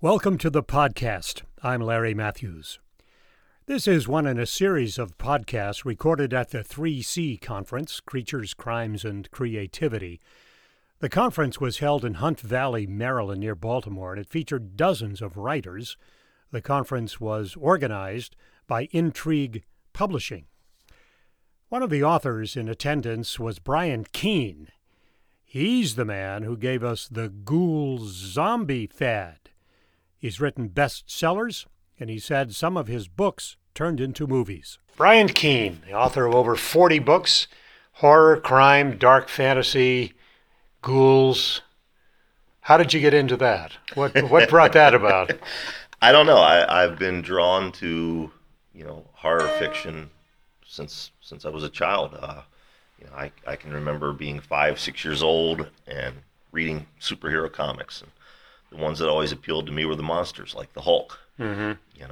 Welcome to the podcast. I'm Larry Matthews. This is one in a series of podcasts recorded at the 3C Conference, Creatures, Crimes, and Creativity. The conference was held in Hunt Valley, Maryland, near Baltimore, and it featured dozens of writers. The conference was organized by Intrigue Publishing. One of the authors in attendance was Brian Keene. He's the man who gave us the Ghouls zombie fad. He's written bestsellers, and he's had some of his books turned into movies. Brian Keene, the author of over 40 books, horror, crime, dark fantasy, ghouls. How did you get into that? What brought that about? I don't know. I've been drawn to, horror fiction since I was a child. I can remember being 5, 6 years old and reading superhero comics. And the ones that always appealed to me were the monsters, like the Hulk. Mm-hmm.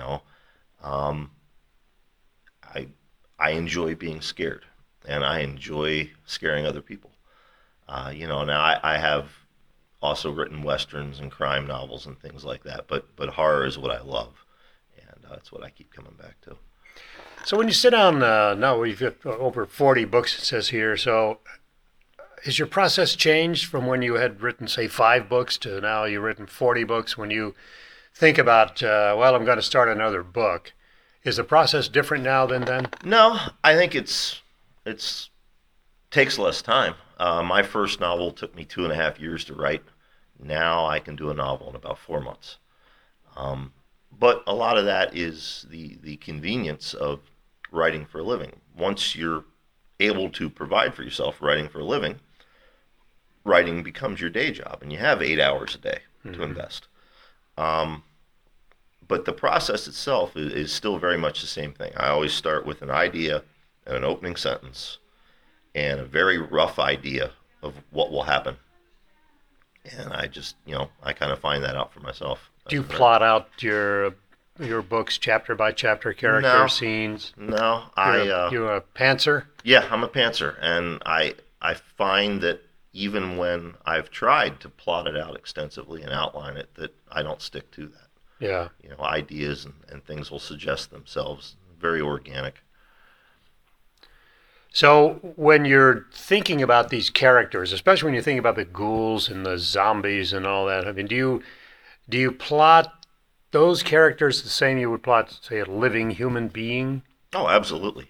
I enjoy being scared, and I enjoy scaring other people. Now I have also written westerns and crime novels and things like that, but horror is what I love, and that's what I keep coming back to. So when you sit down, now we've got over 40 books, it says here, so has your process changed from when you had written, say, 5 books to now you've written 40 books? When you think about, I'm going to start another book, is the process different now than then? No, I think it's takes less time. My first novel took me 2.5 years to write. Now I can do a novel in about 4 months. But a lot of that is the convenience of writing for a living. Once you're able to provide for yourself writing for a living, writing becomes your day job, and you have 8 hours a day to invest. But the process itself is still very much the same thing. I always start with an idea and an opening sentence and a very rough idea of what will happen. And I just, I kind of find that out for myself. Do you plot out your books chapter by chapter, character, scenes? No, you're a pantser? Yeah, I'm a pantser, and I find that even when I've tried to plot it out extensively and outline it, that I don't stick to that. Yeah. Ideas and things will suggest themselves. Very organic. So when you're thinking about these characters, especially when you think about the ghouls and the zombies and all that, I mean, do you plot those characters the same you would plot, say, a living human being? Oh, absolutely.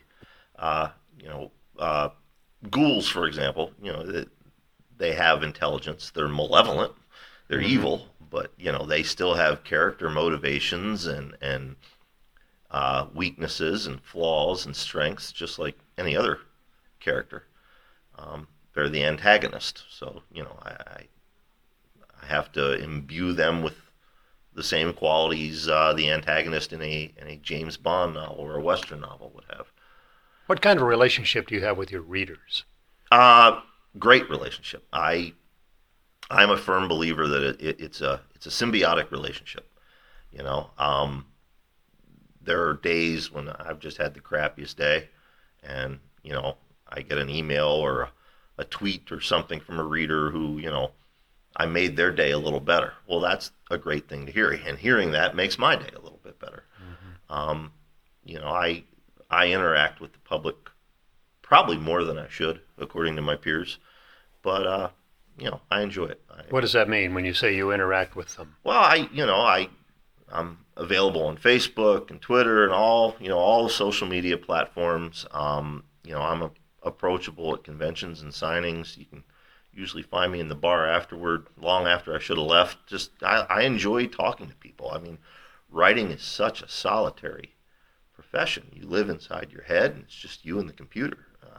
Ghouls, for example, they have intelligence. They're malevolent. They're evil, but they still have character motivations and weaknesses and flaws and strengths, just like any other character. They're the antagonist, so I have to imbue them with the same qualities the antagonist in a James Bond novel or a Western novel would have. What kind of relationship do you have with your readers? Great relationship. I'm a firm believer that it's a symbiotic relationship. There are days when I've just had the crappiest day, and I get an email or a tweet or something from a reader who I made their day a little better. Well, that's a great thing to hear, and hearing that makes my day a little bit better. Mm-hmm. I interact with the public probably more than I should, according to my peers, but I enjoy it. What does that mean when you say you interact with them? Well, I'm available on Facebook and Twitter and all the social media platforms. I'm approachable at conventions and signings. You can usually find me in the bar afterward, long after I should have left. I enjoy talking to people. I mean, writing is such a solitary profession. You live inside your head, and it's just you and the computer.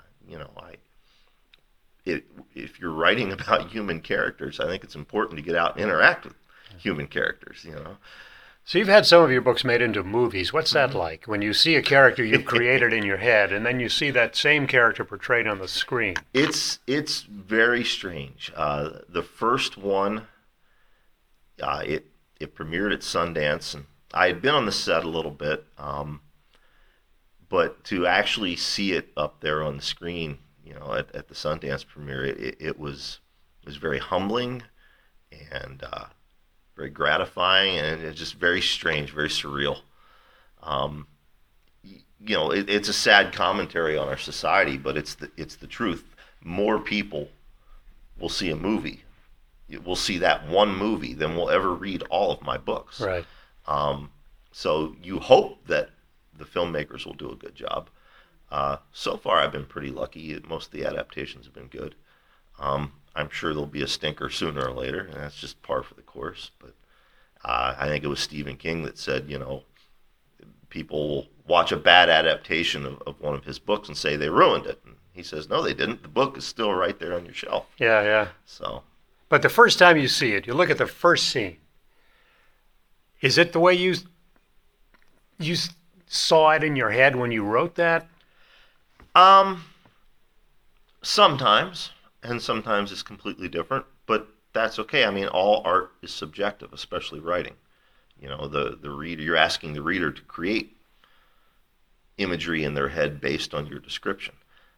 If you're writing about human characters, I think it's important to get out and interact with human characters. So you've had some of your books made into movies. What's that like when you see a character you've created in your head and then you see that same character portrayed on the screen? It's very strange. The first one, it premiered at Sundance, and I had been on the set a little bit, but to actually see it up there on the screen, at the Sundance premiere, it was very humbling, and very gratifying, and it's just very strange, very surreal. Um, it's a sad commentary on our society, but it's the truth. More people will see a movie. We'll see that one movie than we'll ever read all of my books. Right. So you hope that the filmmakers will do a good job. So far, I've been pretty lucky. Most of the adaptations have been good. I'm sure there'll be a stinker sooner or later, and that's just par for the course. But I think it was Stephen King that said, people will watch a bad adaptation of one of his books and say they ruined it. And he says, no, they didn't. The book is still right there on your shelf. Yeah, yeah. So, but the first time you see it, you look at the first scene. Is it the way you saw it in your head when you wrote that? Sometimes, and sometimes it's completely different, but that's okay. I mean, all art is subjective, especially writing. The reader, you're asking the reader to create imagery in their head based on your description.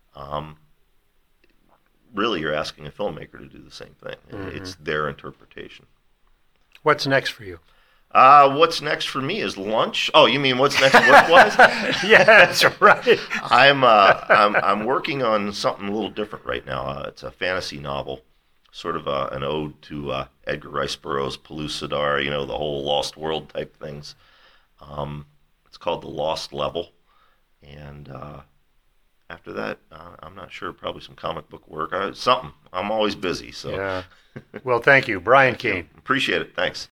Really, you're asking a filmmaker to do the same thing. Mm-hmm. It's their interpretation. What's next for you? What's next for me is lunch. Oh, you mean what's next work-wise? Yeah, that's right. I'm working on something a little different right now. It's a fantasy novel, sort of an ode to Edgar Rice Burroughs' Pellucidar, the whole Lost World type things. It's called The Lost Level, and after that, I'm not sure, probably some comic book work, something. I'm always busy, so. Yeah. Well, thank you, Brian Keene. Appreciate it. Thanks.